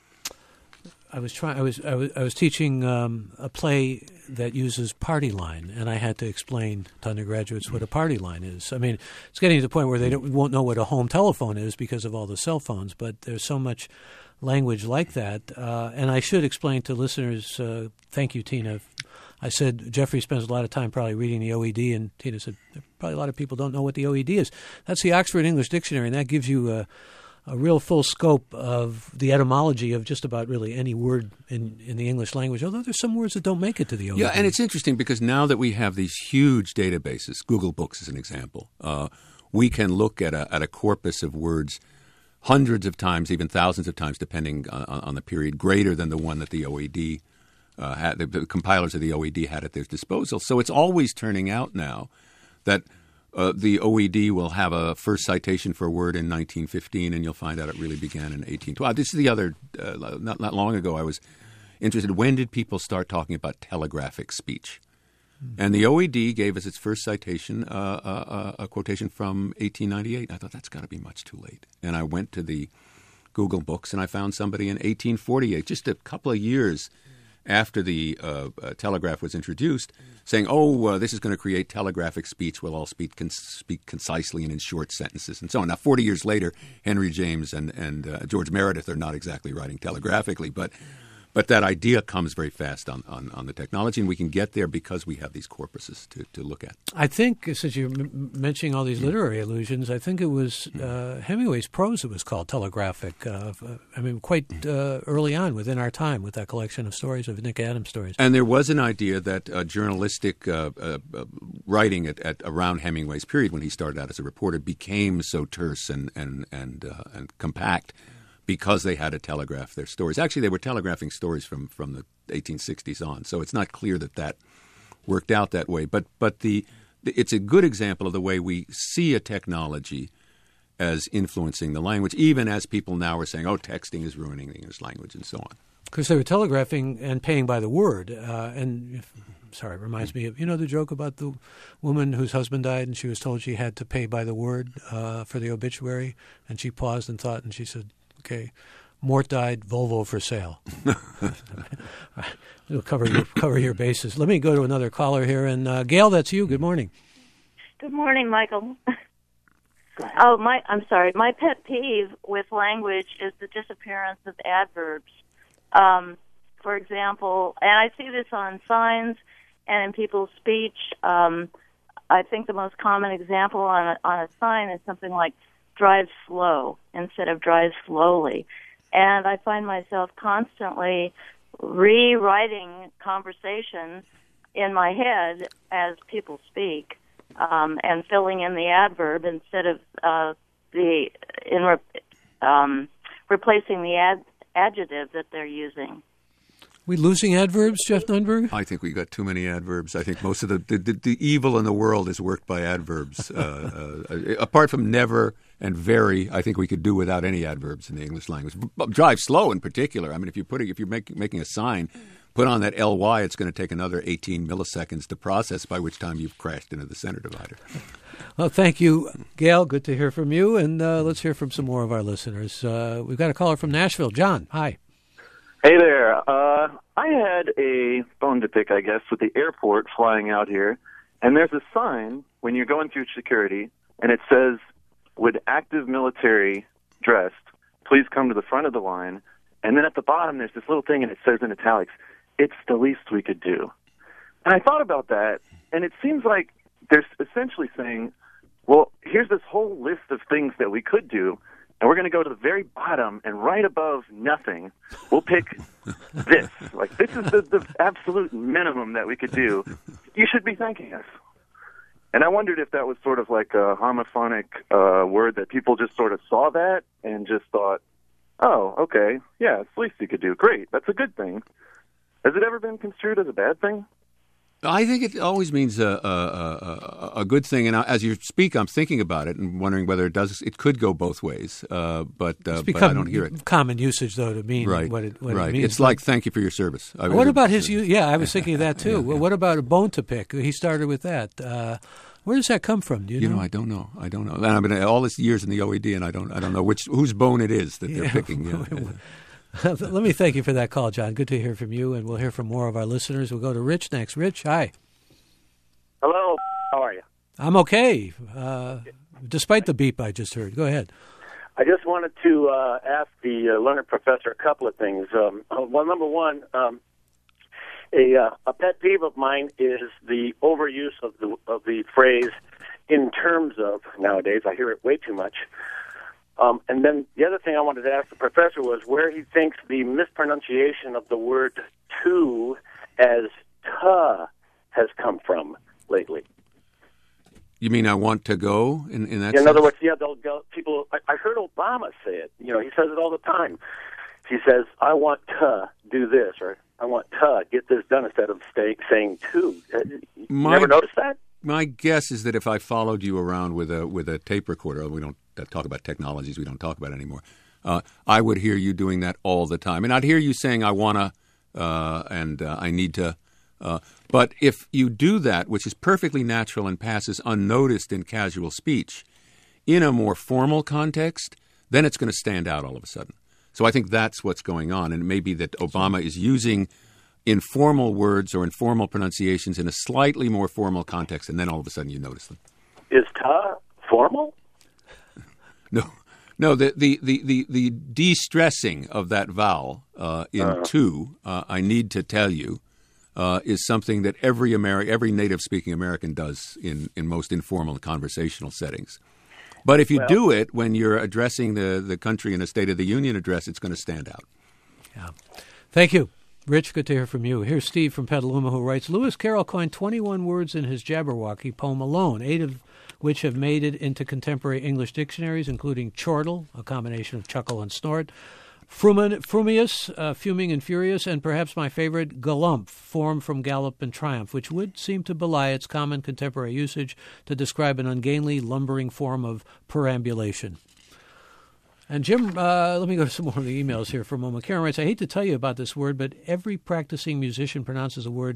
I was trying. I was I was, I was teaching um, a play that uses party line, and I had to explain to undergraduates what a party line is. I mean, it's getting to the point where they don't, won't know what a home telephone is because of all the cell phones, but there's so much language like that. Uh, and I should explain to listeners, uh, thank you, Tina. I said Jeffrey spends a lot of time probably reading the O E D, and Tina said probably a lot of people don't know what the O E D is. That's the Oxford English Dictionary, and that gives you a a real full scope of the etymology of just about really any word in, in the English language, although there's some words that don't make it to the O E D. Yeah, and it's interesting because now that we have these huge databases, Google Books is an example, uh, we can look at a, at a corpus of words hundreds of times, even thousands of times, depending on, on the period, greater than the one that the O E D uh, had, the, the compilers of the O E D had at their disposal. So it's always turning out now that Uh, the O E D will have a first citation for a word in nineteen fifteen, and you'll find out it really began in eighteen twelve. This is the other, uh, not, not long ago, I was interested. When did people start talking about telegraphic speech? Mm-hmm. And the O E D gave us its first citation, uh, uh, a quotation from eighteen ninety-eight. I thought, that's got to be much too late. And I went to the Google Books, and I found somebody in eighteen forty-eight, just a couple of years after the uh, uh, telegraph was introduced, saying, oh, uh, this is going to create telegraphic speech. We'll all speak, con- speak concisely and in short sentences and so on. Now, forty years later, Henry James and, and uh, George Meredith are not exactly writing telegraphically, but but that idea comes very fast on, on, on the technology, and we can get there because we have these corpuses to, to look at. I think, since you're m- mentioning all these literary allusions, I think it was uh, Hemingway's prose that was called telegraphic. Uh, I mean, quite uh, early on within our time with that collection of stories, of Nick Adams stories. And there was an idea that uh, journalistic uh, uh, uh, writing at, at around Hemingway's period, when he started out as a reporter, became so terse and and and, uh, and compact because they had to telegraph their stories. Actually, they were telegraphing stories from, from the eighteen sixties on, so it's not clear that that worked out that way. But but the it's a good example of the way we see a technology as influencing the language, even as people now are saying, oh, texting is ruining the English language and so on. Because they were telegraphing and paying by the word. Uh, and, if, sorry, it reminds me of, you know, the joke about the woman whose husband died and she was told she had to pay by the word uh, for the obituary, and she paused and thought, and she said, okay, Mort died, Volvo for sale. We'll cover your, cover your bases. Let me go to another caller here. And uh, Gail, that's you. Good morning. Good morning, Michael. Oh, my, I'm sorry. My pet peeve with language is the disappearance of adverbs. Um, for example, and I see this on signs and in people's speech. Um, I think the most common example on a, on a sign is something like drive slow instead of drive slowly. And I find myself constantly rewriting conversations in my head as people speak, um, and filling in the adverb instead of uh, the in re, um, replacing the ad, adjective that they're using. We losing adverbs, Jeff Nunberg? I think we got too many adverbs. I think most of the the, the, the evil in the world is worked by adverbs. uh, uh, apart from never and very, I think we could do without any adverbs in the English language. Drive slow, in particular. I mean, if you're putting if you're make, making a sign, put on that L Y, it's going to take another eighteen milliseconds to process, by which time you've crashed into the center divider. Well, thank you, Gail. Good to hear from you. And uh, let's hear from some more of our listeners. Uh, we've got a caller from Nashville. John, hi. Hey there. Uh, I had a bone to pick, I guess, with the airport flying out here. And there's a sign when you're going through security, and it says, with active military dressed, please come to the front of the line. And then at the bottom, there's this little thing, and it says in italics, it's the least we could do. And I thought about that, and it seems like they're essentially saying, well, here's this whole list of things that we could do, and we're going to go to the very bottom, and right above nothing, we'll pick this. Like, this is the, the absolute minimum that we could do. You should be thanking us. And I wondered if that was sort of like a homophonic uh, word that people just sort of saw that and just thought, oh, okay, yeah, it's the least you could do. Great, that's a good thing. Has it ever been construed as a bad thing? I think it always means a, a, a, a good thing. And as you speak, I'm thinking about it and wondering whether it does. It could go both ways, uh, but, uh, it's but I don't hear it. Common usage, though, to mean right. what it what right. it means. It's like thank you for your service. I what about his? Yeah, I was thinking of that too. yeah, yeah. Well, what about a bone to pick? He started with that. Uh, where does that come from? Do you, you know? know? I don't know. I don't know. And I've been all these years in the O E D, and I don't. I don't know which whose bone it is that they're yeah. picking. Yeah. Let me thank you for that call, John. Good to hear from you, and we'll hear from more of our listeners. We'll go to Rich next. Rich, hi. Hello. How are you? I'm okay, uh, despite the beep I just heard. Go ahead. I just wanted to uh, ask the uh, learned professor a couple of things. Um, well, number one, um, a, uh, a pet peeve of mine is the overuse of the of the phrase "in terms of." Nowadays, I hear it way too much. Um, and then the other thing I wanted to ask the professor was where he thinks the mispronunciation of the word "to" as "tuh" has come from lately. You mean I want to go in, in that In sense? other words, yeah, they'll go, people, I, I heard Obama say it. You know, he says it all the time. He says, I want to do this, or I want to get this done instead of stay, saying to. You My, never noticed that? My guess is that if I followed you around with a with a tape recorder, we don't talk about technologies we don't talk about anymore, uh, I would hear you doing that all the time. And I'd hear you saying, I want to, uh, and uh, I need to. Uh, but if you do that, which is perfectly natural and passes unnoticed in casual speech, in a more formal context, then it's going to stand out all of a sudden. So I think that's what's going on. And it may be that Obama is using informal words or informal pronunciations in a slightly more formal context, and then all of a sudden you notice them. Is ta formal? No, No, the the, the, the, the de-stressing of that vowel uh, in uh, to, uh, I need to tell you, uh, is something that every Ameri- every native-speaking American does in, in most informal and conversational settings. But if you well, do it when you're addressing the, the country in a State of the Union address, it's going to stand out. Yeah. Thank you. Rich, good to hear from you. Here's Steve from Petaluma who writes, Lewis Carroll coined twenty-one words in his Jabberwocky poem alone, eight of which have made it into contemporary English dictionaries, including chortle, a combination of chuckle and snort, frumin, frumious, uh, fuming and furious, and perhaps my favorite, galump, formed from gallop and triumph, which would seem to belie its common contemporary usage to describe an ungainly, lumbering form of perambulation. And Jim, uh, let me go to some more of the emails here for a moment. Karen writes, I hate to tell you about this word, but every practicing musician pronounces the word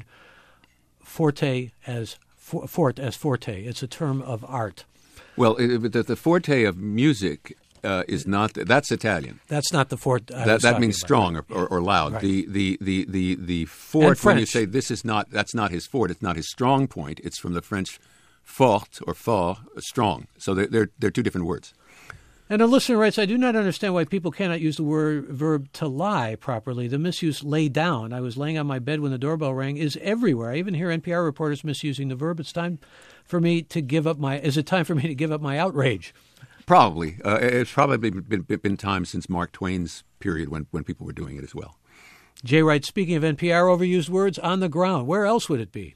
forte as fort as forte. It's a term of art. Well, it, the, the forte of music uh, is not, that's Italian. That's not the forte. That, that means strong or, or, or loud. Right. The, the, the, the, the fort, when you say this is not, that's not his fort, it's not his strong point, it's from the French fort or fort, strong. So they're, they're, they're two different words. And a listener writes, I do not understand why people cannot use the word verb to lie properly. The misuse lay down. I was laying on my bed when the doorbell rang is everywhere. I even hear N P R reporters misusing the verb. It's time for me to give up my, is it time for me to give up my outrage? Probably. Uh, it's probably been, been, been time since Mark Twain's period when, when people were doing it as well. Jay writes, speaking of N P R overused words, on the ground. Where else would it be?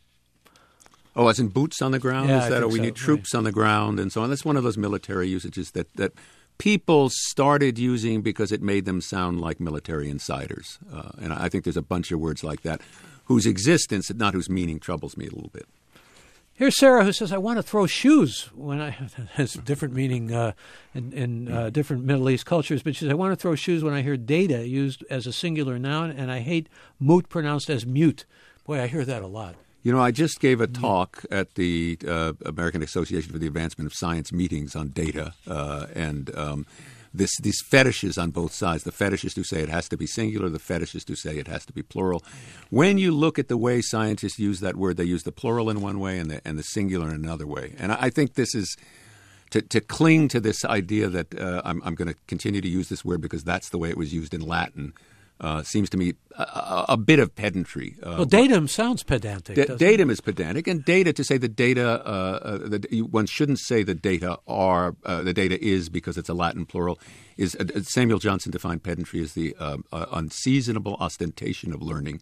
Oh, as in boots on the ground? Yeah, is that, or we so. need troops right. on the ground and so on? That's one of those military usages that, that people started using because it made them sound like military insiders. Uh, and I think there's a bunch of words like that whose existence, not whose meaning, troubles me a little bit. Here's Sarah who says, I want to throw shoes when I, has different meaning uh, in, in uh, different Middle East cultures, but she says, I want to throw shoes when I hear data used as a singular noun, and I hate moot pronounced as mute. Boy, I hear that a lot. You know, I just gave a talk at the uh, American Association for the Advancement of Science meetings on data, uh, and um, this these fetishes on both sides. The fetishists who say it has to be singular, the fetishists who say it has to be plural. When you look at the way scientists use that word, they use the plural in one way and the, and the singular in another way. And I think this is to, to cling to this idea that uh, I'm, I'm going to continue to use this word because that's the way it was used in Latin. Uh, seems to me a, a bit of pedantry. Uh, well, datum sounds pedantic. Da- datum it? is pedantic, and data to say the data, uh, uh, the, one shouldn't say the data are uh, the data is because it's a Latin plural. Is uh, Samuel Johnson defined pedantry as the uh, uh, unseasonable ostentation of learning?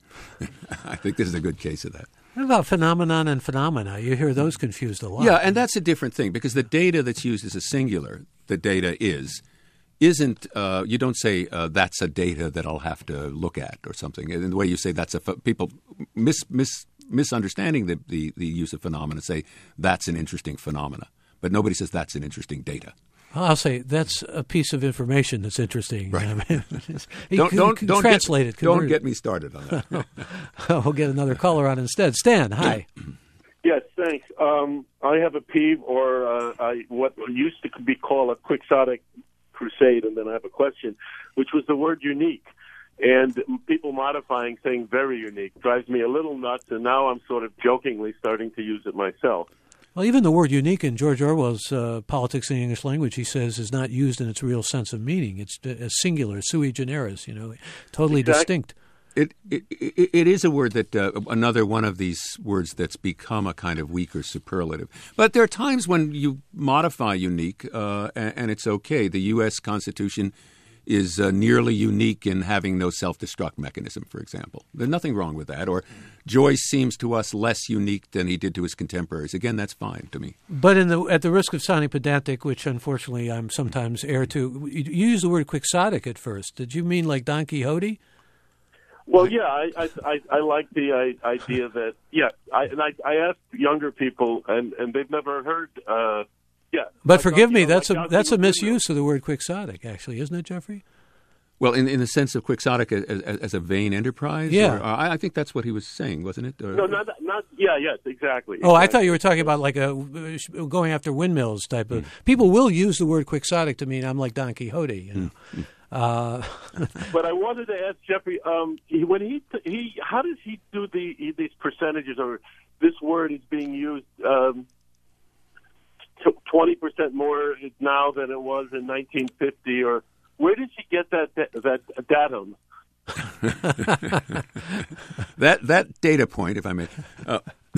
I think this is a good case of that. What about phenomenon and phenomena? You hear those confused a lot. Yeah, and that's a different thing because the data that's used as a singular, the data is. Isn't uh, you don't say uh, that's a data that I'll have to look at or something. In the way you say that's a ph- people mis, mis, misunderstanding the, the, the use of phenomena say that's an interesting phenomena, but nobody says that's an interesting data. I'll say that's a piece of information that's interesting. Right. I mean, don't don't don't translate get, it. Don't get me started on that. We'll get another caller on instead. Stan, hi. Yes, thanks. Um, I have a peeve, or uh, I, what used to be called a quixotic crusade, and then I have a question, which was the word unique. And people modifying, saying very unique, drives me a little nuts, and now I'm sort of jokingly starting to use it myself. Well, even the word unique in George Orwell's uh, Politics in the English Language, he says, is not used in its real sense of meaning. It's a singular, sui generis, you know, totally exactly. distinct. It, it it is a word that uh, another one of these words that's become a kind of weaker superlative. But there are times when you modify unique, uh, and, and it's okay. The U S Constitution is uh, nearly unique in having no self-destruct mechanism, for example. There's nothing wrong with that. Or Joyce seems to us less unique than he did to his contemporaries. Again, that's fine to me. But in the at the risk of sounding pedantic, which unfortunately I'm sometimes heir to, you used the word quixotic at first. Did you mean like Don Quixote? Well, yeah, I I, I, I like the uh, idea that yeah, I, and I I asked younger people, and, and they've never heard. Uh, yeah, but like, forgive you me, know, that's like a that's a misuse of the word quixotic, actually, isn't it, Jeffrey? Well, in in the sense of quixotic as, as, as a vain enterprise. Yeah, or, uh, I, I think that's what he was saying, wasn't it? Or, no, not not yeah, yes, exactly. Oh, exactly. I thought you were talking about like a going after windmills type of. Mm. People will use the word quixotic to mean I'm like Don Quixote, you know. Mm. Uh, but I wanted to ask Jeffrey, um, he, when he he, how does he do the these percentages, or this word is being used um, twenty percent more now than it was in nineteen fifty? Or where did she get that that datum? that that data point, if I may, uh,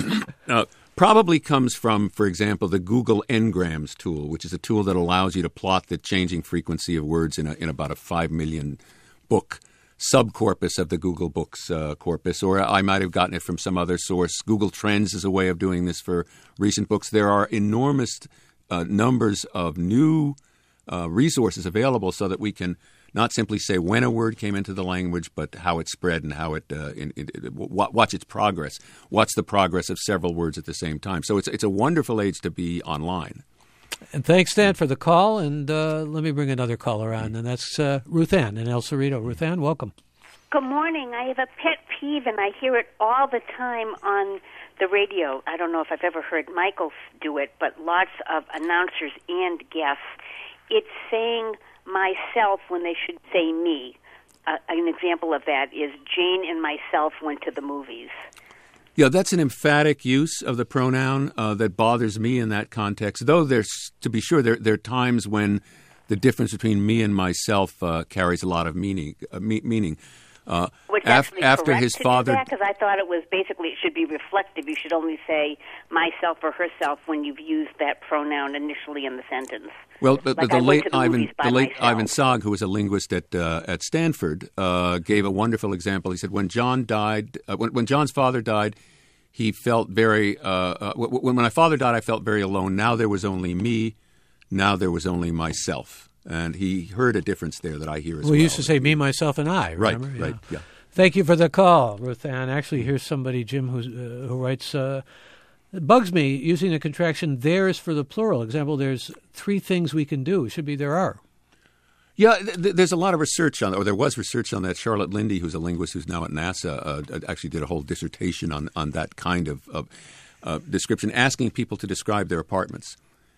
uh, probably comes from, for example, the Google Ngrams tool, which is a tool that allows you to plot the changing frequency of words in a, in about a five million book subcorpus of the Google Books uh, corpus. Or I might have gotten it from some other source. Google Trends is a way of doing this for recent books. There are enormous uh, numbers of new uh, resources available so that we can not simply say when a word came into the language, but how it spread and how it, uh, in, in, in, watch its progress. Watch the progress of several words at the same time. So it's it's a wonderful age to be online. And thanks, Stan, for the call. And uh, let me bring another caller on, and that's uh, Ruth Ann in El Cerrito. Ruth Ann, welcome. Good morning. I have a pet peeve, and I hear it all the time on the radio. I don't know if I've ever heard Michael do it, but lots of announcers and guests. It's saying myself when they should say me. Uh, an example of that is Jane and myself went to the movies. Yeah, that's an emphatic use of the pronoun uh, that bothers me in that context. Though there's, to be sure, there, there are times when the difference between me and myself uh, carries a lot of meaning. Uh, me- meaning. Uh, Would af- that be after correct his to father, because I thought it was basically it should be reflective. You should only say myself or herself when you've used that pronoun initially in the sentence. Well, but, like but the I late went to the Ivan, movies by the late myself. Ivan Sag, who was a linguist at uh, at Stanford, uh, gave a wonderful example. He said when John died, uh, when, when John's father died, he felt very. Uh, uh, when, when my father died, I felt very alone. Now there was only me. Now there was only myself, and he heard a difference there that I hear as well. We used to say me, myself, and I. Remember? Right, yeah. right, yeah. Thank you for the call, Ruth Ann. Actually, here's somebody, Jim, who's, uh, who writes, uh, it bugs me using the contraction theirs for the plural. Example, there's three things we can do. It should be there are. Yeah, th- there's a lot of research on, or there was research on that. Charlotte Lindy, who's a linguist who's now at NASA, uh, actually did a whole dissertation on, on that kind of, of uh, description, asking people to describe their apartments.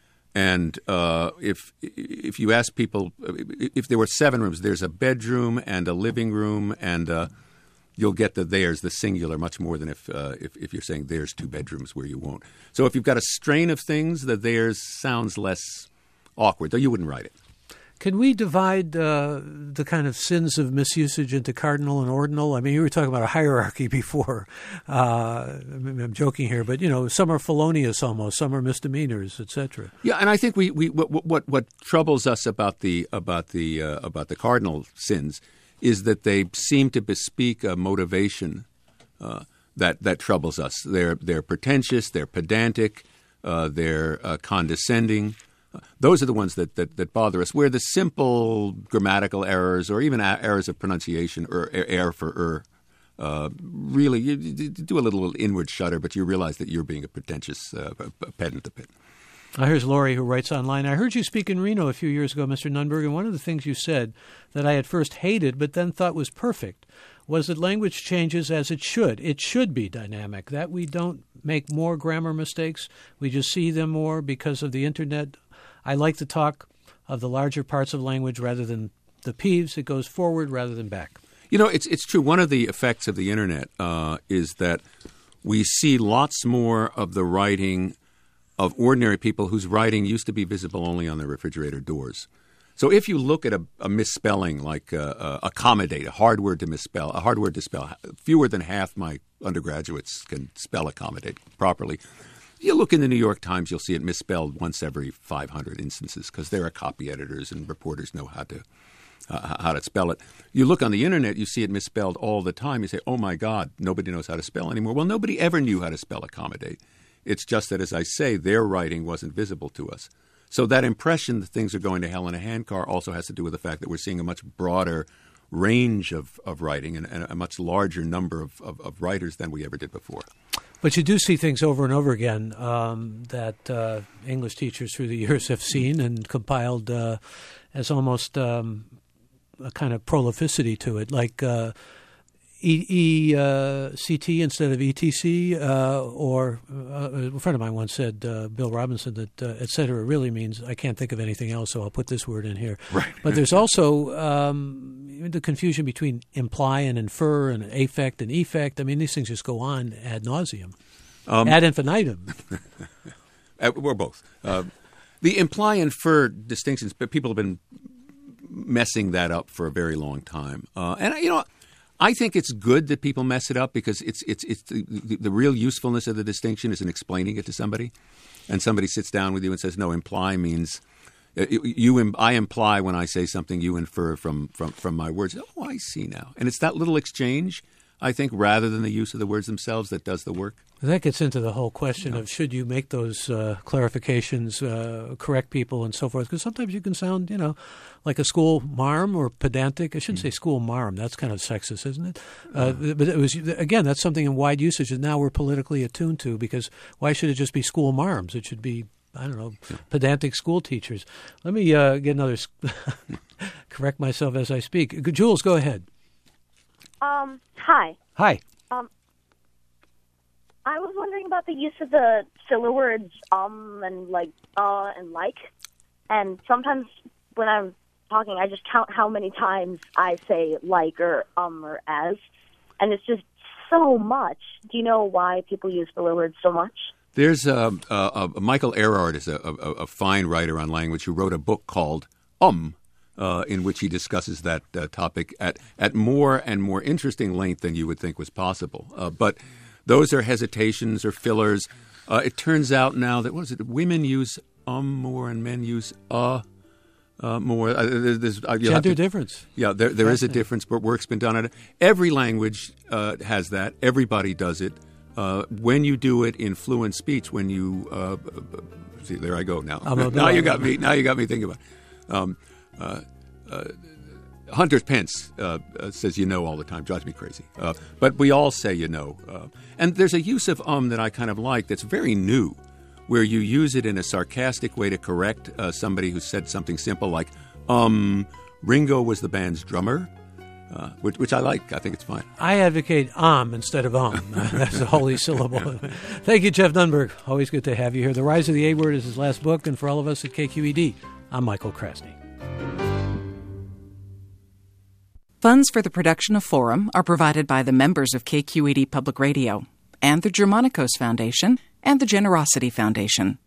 And uh, if if you ask people, if there were seven rooms, there's a bedroom and a living room, and uh, you'll get the theirs, the singular, much more than if, uh, if if you're saying there's two bedrooms where you won't. So if you've got a strain of things, the theirs sounds less awkward, though you wouldn't write it. Can we divide uh, the kind of sins of misusage into cardinal and ordinal? I mean, you were talking about a hierarchy before. Uh, I'm joking here, but, you know, some are felonious almost, some are misdemeanors, et cetera. Yeah, and I think we, we what, what what troubles us about the about the uh, about the cardinal sins is that they seem to bespeak a motivation uh, that that troubles us. They're they're pretentious, they're pedantic, uh, they're uh, condescending. Those are the ones that, that, that bother us. Where the simple grammatical errors or even a- errors of pronunciation or error for er, uh, really you, you do a little inward shudder, but you realize that you're being a pretentious uh, pedant a bit. Uh, here's Lori, who writes online. I heard you speak in Reno a few years ago, Mister Nunberg, and one of the things you said that I at first hated but then thought was perfect was that language changes as it should. It should be dynamic, that we don't make more grammar mistakes. We just see them more because of the Internet. I like to talk of the larger parts of language rather than the peeves. It goes forward rather than back. You know, it's it's true. One of the effects of the Internet uh, is that we see lots more of the writing of ordinary people whose writing used to be visible only on their refrigerator doors. So if you look at a, a misspelling like uh, uh, accommodate, a hard word to misspell, a hard word to spell, fewer than half my undergraduates can spell accommodate properly. You look in the New York Times, you'll see it misspelled once every five hundred instances because there are copy editors and reporters know how to uh, how to spell it. You look on the Internet, you see it misspelled all the time. You say, oh, my God, nobody knows how to spell anymore. Well, nobody ever knew how to spell accommodate. It's just that, as I say, their writing wasn't visible to us. So that impression that things are going to hell in a handcar also has to do with the fact that we're seeing a much broader range of, of writing and, and a much larger number of, of, of writers than we ever did before. But you do see things over and over again um, that uh, English teachers through the years have seen and compiled uh, as almost um, a kind of prolificity to it, like uh, E, e uh, C T instead of E T C, uh, or uh, a friend of mine once said, uh, Bill Robinson, that uh, et cetera really means I can't think of anything else, so I'll put this word in here. Right. But there's also um, the confusion between imply and infer and affect and effect. I mean, these things just go on ad nauseum, um, ad infinitum. We're both. Uh, The imply-infer distinctions, but people have been messing that up for a very long time. Uh, and, you know, I think it's good that people mess it up because it's it's it's the, the, the real usefulness of the distinction is in explaining it to somebody. And somebody sits down with you and says, no, imply means uh, you. I imply when I say something, you infer from, from, from my words. Oh, I see now. And it's that little exchange, I think, rather than the use of the words themselves that does the work. That gets into the whole question yeah. of should you make those uh, clarifications, uh, correct people and so forth, because sometimes you can sound, you know, like a school marm or pedantic. I shouldn't mm-hmm. say school marm. That's kind of sexist, isn't it? Uh, yeah. But it was, again, that's something in wide usage that now we're politically attuned to, because why should it just be school marms? It should be, I don't know, yeah. pedantic school teachers. Let me uh, get another, correct myself as I speak. Jules, go ahead. Um, hi. Hi. Um, I was wondering about the use of the filler words um and like uh and like, and sometimes when I'm talking, I just count how many times I say like or um or as, and it's just so much. Do you know why people use filler words so much? There's uh, uh, uh, Michael Erhardt is a, a, a fine writer on language who wrote a book called Um. Uh, in which he discusses that uh, topic at, at more and more interesting length than you would think was possible. Uh, but those are hesitations or fillers. Uh, it turns out now that, what is it, women use um more and men use uh, uh more. Uh, there's, uh, Gender to, difference. Yeah, there, there is a difference, but work's been done on it. Every language uh, has that. Everybody does it. Uh, when you do it in fluent speech, when you uh, – see, there I go now. now you got me. Now you got me thinking about it. Um, Uh, uh, Hunter Pence uh, uh, says you know all the time. Drives me crazy. Uh, but we all say you know. Uh, and there's a use of um that I kind of like that's very new, where you use it in a sarcastic way to correct uh, somebody who said something simple like, um, Ringo was the band's drummer, uh, which, which I like. I think it's fine. I advocate um instead of um. That's a holy syllable. Thank you, Jeff Nunberg. Always good to have you here. The Rise of the A-Word is his last book, and for all of us at K Q E D, I'm Michael Krasny. Funds for the production of Forum are provided by the members of K Q E D Public Radio and the Germanicos Foundation and the Generosity Foundation.